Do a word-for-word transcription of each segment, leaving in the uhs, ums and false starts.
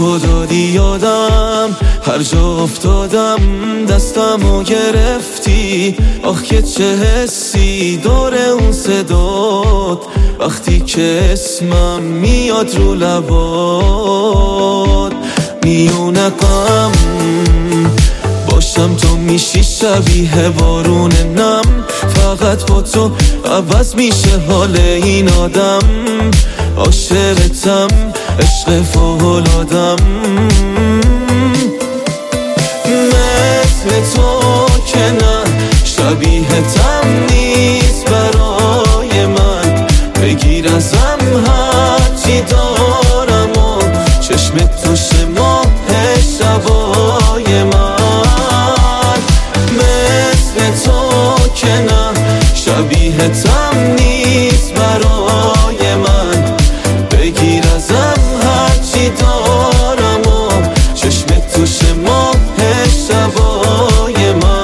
تو دادی یادم، هر جا افتادم دستمو گرفتی. آخ که چه حسی دور اون صدات وقتی که اسمم میاد رو لبات. میونه غم باشم تو میشی شبیه بارون نم، فقط با تو عوض میشه حال این آدم. عاشقتم عشق فوق‌العاده‌ام، مثل تو که نه شبیهتم نیست برای من. بگیر ازم هرچی دارم و چشمت توش ماه شبای من. مثل تو که نه شبیهتم نیست برای من. بگیر ازم هرچی دارم و چشمت توش ماه شبای من.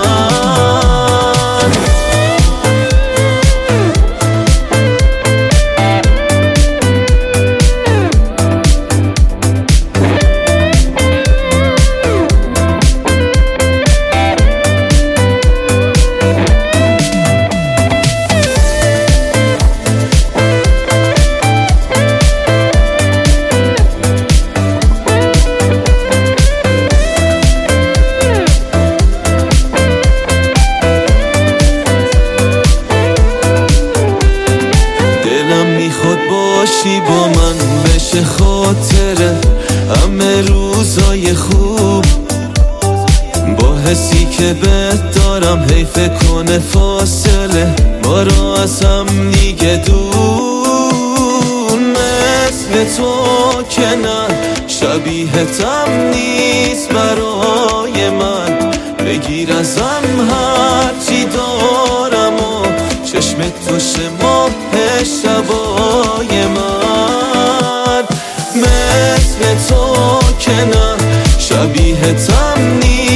باشی با من بشه خاطره همه روزای خوب، با حسی که بهت دارم حیف کنه فاصله ما رو از هم دیگه دور. مثل تو که نه شبیهتم نیست برای من. بگیر ازم هرچی دارم و چشمت توش ماه شبای من. مثل تو که نه شبیهتم نیست